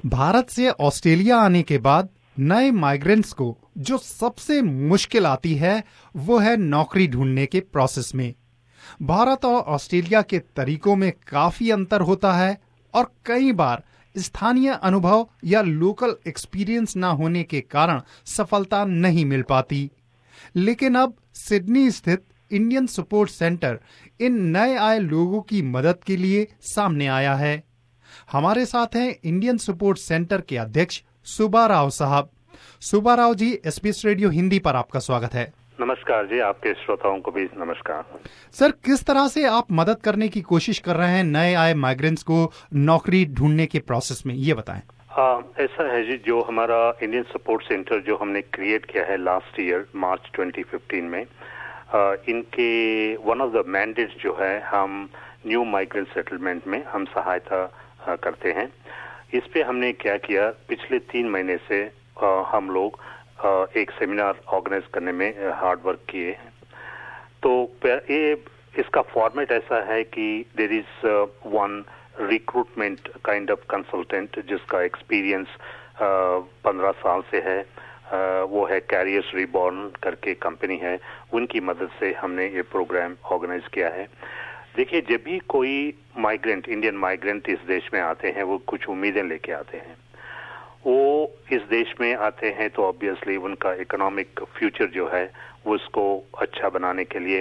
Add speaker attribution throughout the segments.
Speaker 1: भारत से ऑस्ट्रेलिया आने के बाद नए माइग्रेंट्स को जो सबसे मुश्किल आती है वो है नौकरी ढूंढने के प्रोसेस में। भारत और ऑस्ट्रेलिया के तरीकों में काफी अंतर होता है और कई बार स्थानीय अनुभव या लोकल एक्सपीरियंस ना होने के कारण सफलता नहीं मिल पाती। लेकिन अब सिडनी स्थित इंडियन सपोर्ट सेंटर इन नए आए लोगों की मदद के लिए सामने आया है। हमारे साथ हैं इंडियन सपोर्ट सेंटर के अध्यक्ष सुब्बा राव साहब। सुब्बा राव जी, एसबीएस रेडियो हिंदी पर आपका स्वागत है।
Speaker 2: नमस्कार जी, आपके श्रोताओं को भी नमस्कार।
Speaker 1: सर, किस तरह से आप मदद करने की कोशिश कर रहे हैं नए आए माइग्रेंट्स को नौकरी ढूंढने के प्रोसेस में, ये बताएं।
Speaker 2: ऐसा है जी, जो हमारा इंडियन सपोर्ट सेंटर जो हमने क्रिएट किया है लास्ट ईयर मार्च 2015 में, इनके वन ऑफ द मैंडेट्स जो है, हम न्यू माइग्रेंट सेटलमेंट में हम सहायता करते हैं। इस पे हमने क्या किया, पिछले 3 महीने से हम लोग एक सेमिनार ऑर्गेनाइज करने में हार्ड वर्क किए हैं। तो ये इसका फॉर्मेट ऐसा है कि there is one recruitment kind of consultant जिसका एक्सपीरियंस 15 साल से है। वो है कैरियर्स रिबॉर्न करके कंपनी है, उनकी मदद से हमने ये प्रोग्राम ऑर्गेनाइज किया है। देखिए, जब भी कोई माइग्रेंट, इंडियन माइग्रेंट इस देश में आते हैं, वो कुछ उम्मीदें लेके आते हैं। वो इस देश में आते हैं तो ऑब्वियसली उनका इकोनॉमिक फ्यूचर जो है वो उसको अच्छा बनाने के लिए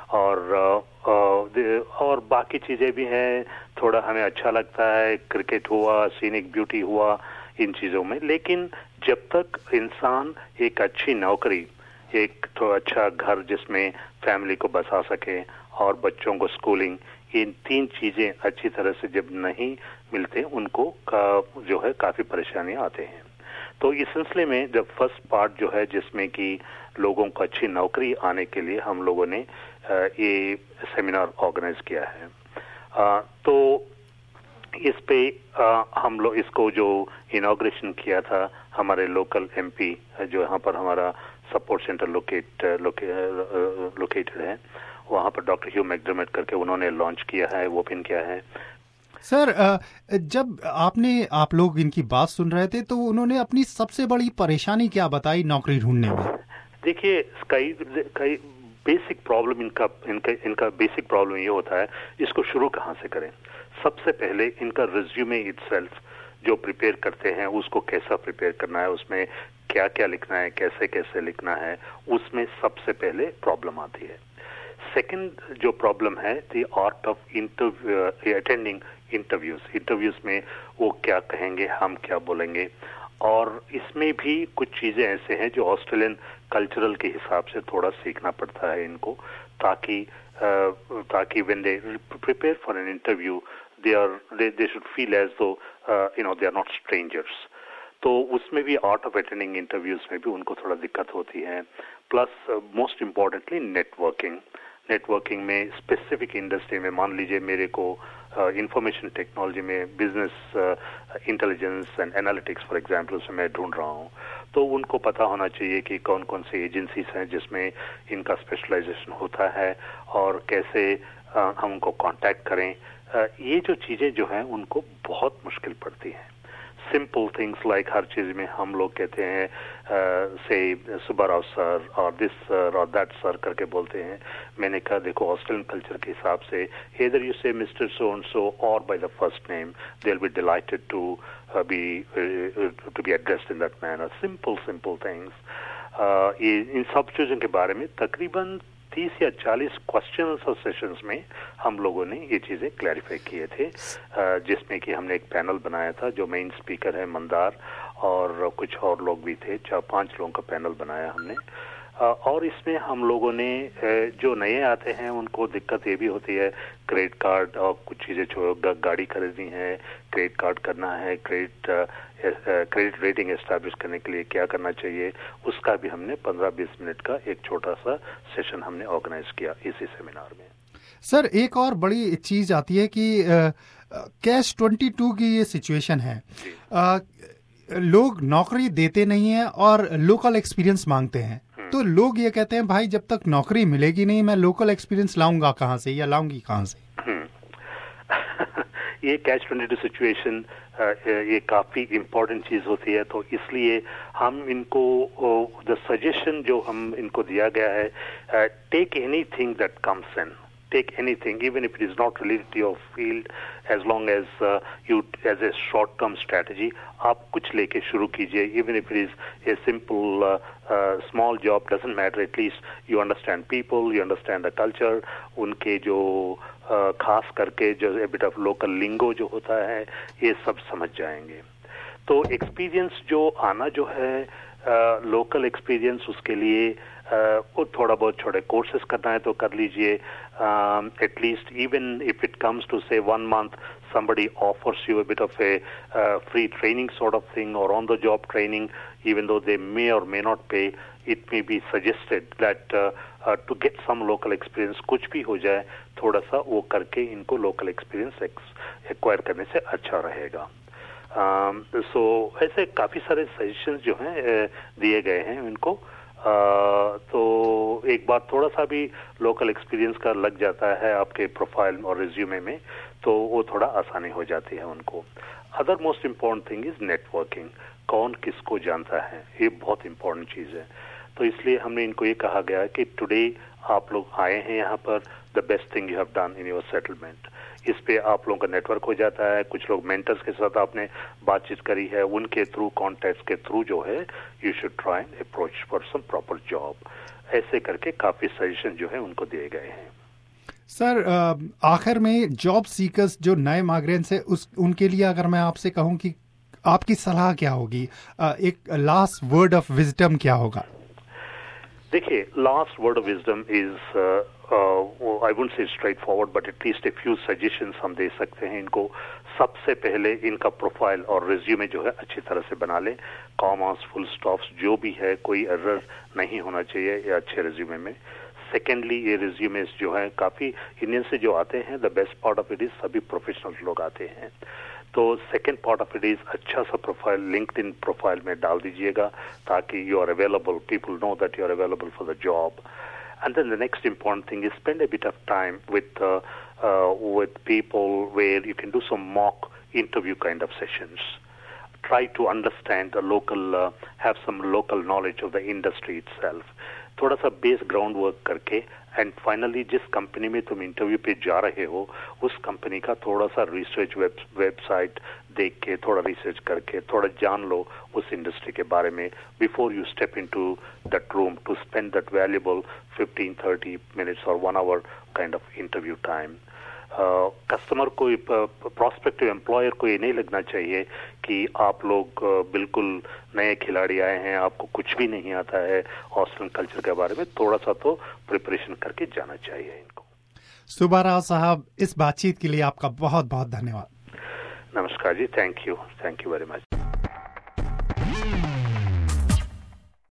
Speaker 2: और बाकी चीजें भी हैं। थोड़ा हमें अच्छा लगता है, क्रिकेट हुआ, सीनिक ब्यूटी हुआ, इन चीजों में। लेकिन जब तक इंसान एक अच्छी नौकरी, एक तो अच्छा घर जिसमें फैमिली को बसा सके और बच्चों को स्कूलिंग, इन 3 चीजें अच्छी तरह से जब नहीं मिलते, उनको जो है काफी परेशानियां आते हैं। तो इस सिलसिले में जब फर्स्ट पार्ट जो है, जिसमें कि लोगों को अच्छी नौकरी आने के लिए हम लोगों ने ये सेमिनार ऑर्गेनाइज किया है। तो इस पे हम लोग इसको जो इनॉग्रेशन किया था, हमारे लोकल एमपी जो यहाँ पर हमारा सपोर्ट सेंटर लोकेटेड है, वहाँ पर डॉक्टर ह्यू मैकडरमट करके उन्होंने लॉन्च किया है, ओपन किया है।
Speaker 1: सर, जब आप लोग इनकी बात सुन रहे थे तो उन्होंने अपनी सबसे बड़ी परेशानी क्या बताई नौकरी ढूंढने में?
Speaker 2: देखिए, कई बेसिक प्रॉब्लम इनका बेसिक प्रॉब्लम ये होता है, इसको शुरू कहाँ से करें। सबसे पहले इनका रिज्यूमे इटसेल्फ जो प्रिपेयर करते हैं, उसको कैसा प्रिपेयर करना है, उसमें क्या क्या लिखना है, कैसे कैसे लिखना है, उसमें सबसे पहले प्रॉब्लम आती है। सेकंड जो प्रॉब्लम है, the art of attending interviews में वो क्या कहेंगे, हम क्या बोलेंगे। और इसमें भी कुछ चीजें ऐसे हैं जो ऑस्ट्रेलियन कल्चरल के हिसाब से थोड़ा सीखना पड़ता है इनको, ताकि when they prepare for an interview they should feel as though they are not strangers। तो उसमें भी आर्ट ऑफ अटेंडिंग इंटरव्यूज में भी उनको थोड़ा दिक्कत होती है। प्लस मोस्ट इम्पोर्टेंटली नेटवर्किंग में स्पेसिफिक इंडस्ट्री में, मान लीजिए मेरे को इंफॉर्मेशन टेक्नोलॉजी में business intelligence and analytics for example उसमें मैं ढूंढ रहा हूँ, तो उनको पता होना चाहिए कि कौन कौन से एजेंसीज हैं जिसमें इनका स्पेशलाइजेशन होता है और कैसे हम उनको कांटेक्ट करें। ये जो चीजें जो हैं उनको बहुत मुश्किल पड़ती हैं। सिंपल थिंग्स लाइक हर चीज में हम लोग कहते हैं से सुब्बा राव सर और दिस सर और दैट सर करके बोलते हैं। मैंने कहा, देखो, ऑस्ट्रेलियन कल्चर के हिसाब से either you say Mr. so and so or by the first name, they'll be delighted to be addressed in that manner। simple things। इन सब चीजों के बारे में तकरीबन 30 या 40 क्वेश्चंस और सेशंस में हम लोगों ने ये चीजें क्लैरिफाई किए थे, जिसमें कि हमने एक पैनल बनाया था। जो मेन स्पीकर है मंदार और कुछ और लोग भी थे, 4-5 लोगों का पैनल बनाया हमने। और इसमें हम लोगों ने जो नए आते हैं उनको दिक्कत ये भी होती है, क्रेडिट कार्ड और कुछ चीजें, जो गाड़ी खरीदनी है, क्रेडिट कार्ड करना है, क्रेडिट रेटिंग एस्टैब्लिश करने के लिए क्या करना चाहिए, उसका भी हमने 15-20 मिनट का एक छोटा सा सेशन हमने ऑर्गेनाइज किया इसी सेमिनार में।
Speaker 1: सर, एक और बड़ी चीज आती है कि कैश 22 की ये सिचुएशन है। लोग नौकरी देते नहीं है और लोकल एक्सपीरियंस मांगते हैं। तो लोग ये कहते हैं, भाई जब तक नौकरी मिलेगी नहीं, मैं लोकल एक्सपीरियंस लाऊंगा कहाँ से या लाऊंगी कहाँ से?
Speaker 2: ये कैच-22 सिचुएशन ये काफी इम्पोर्टेंट चीज होती है, तो इसलिए हम इनको द सजेशन जो हम इनको दिया गया है, take anything that comes in, take anything, even if it is not related to your field, as long as you, as a short-term strategy, आप कुछ लेके शुरू कीजिए, even if it is a simple small job, doesn't matter, at least you understand people, you understand the culture, उनके जो खास करके जो a bit of local lingo जो होता है, ये सब समझ जाएंगे। तो एक्सपीरियंस जो आना जो है, लोकल एक्सपीरियंस, उसके लिए वो थोड़ा बहुत छोटे कोर्सेज करना है तो कर लीजिए। At least even if it comes to say 1 month somebody offers you a bit of a free training sort of thing or on the job training, even though they may or may not pay, it may be suggested that to get some local experience, कुछ भी हो जाए थोड़ा सा वो करके इनको local experience acquire करने से अच्छा रहेगा। सो ऐसे काफी सारे सजेशंस जो हैं दिए गए हैं इनको। तो एक बार थोड़ा सा भी लोकल एक्सपीरियंस का लग जाता है आपके प्रोफाइल और रिज्यूमे में, तो वो थोड़ा आसानी हो जाती है उनको। Other most important thing is networking, कौन किसको जानता है, ये बहुत इम्पोर्टेंट चीज है। तो इसलिए हमने इनको ये कहा गया कि टुडे आप लोग आए हैं यहाँ पर, the best thing you have done in your settlement. इस पे आप लोगों का नेटवर्क हो जाता है, कुछ लोग मेंटर्स के साथ आपने बातचीत करी है, उनके थ्रू, कॉन्टैक्ट्स के थ्रू जो है you should try and approach for some proper job. ऐसे करके काफी सजेशन जो है उनको दिए गए हैं।
Speaker 1: सर, आखिर में जॉब सीकर्स जो नए माइग्रेंट्स है उनके लिए अगर मैं आपसे कहूं कि आपकी सलाह क्या होगी, एक लास्ट वर्ड ऑफ विजडम क्या होगा?
Speaker 2: देखिए, last word of wisdom is I wouldn't say straightforward, but at least a few suggestions हम दे सकते हैं इनको। सबसे पहले इनका प्रोफाइल और रिज्यूमे जो है अच्छी तरह से बना लें, कॉमास, फुल स्टॉप्स जो भी है, कोई एरर नहीं होना चाहिए ये अच्छे रिज्यूमे में। सेकेंडली, ये रिज्यूमेस जो है काफी इंडियन से जो आते हैं, the best part of it is सभी प्रोफेशनल लोग आते हैं, तो second part of it is अच्छा सा प्रोफाइल लिंक्डइन प्रोफाइल में डाल दीजिएगा ताकि you are available, people know that you are available for the job. And then the next important thing is spend a bit of time with people where you can do some mock interview kind of sessions. Try to understand the local, have some local knowledge of the industry itself. थोड़ा सा base ground work करके, and finally जिस company में तुम interview पे जा रहे हो उस कंपनी का थोड़ा सा रिसर्च वेबसाइट देख के, थोड़ा रिसर्च करके, थोड़ा जान लो उस इंडस्ट्री के बारे में before you step into that room to spend that valuable 15-30 minutes or 1 hour kind of interview time. Customer को, प्रोस्पेक्टिव एम्प्लॉयर को ये नहीं लगना चाहिए कि आप लोग बिल्कुल नए खिलाड़ी आए हैं, आपको कुछ भी नहीं आता है ऑस्ट्रेलियन कल्चर के बारे में। थोड़ा सा तो प्रिपरेशन करके जाना चाहिए इनको।
Speaker 1: सुब्बाराव साहब, इस बातचीत के लिए आपका बहुत बहुत धन्यवाद।
Speaker 2: नमस्कार जी, थैंक यू वेरी मच।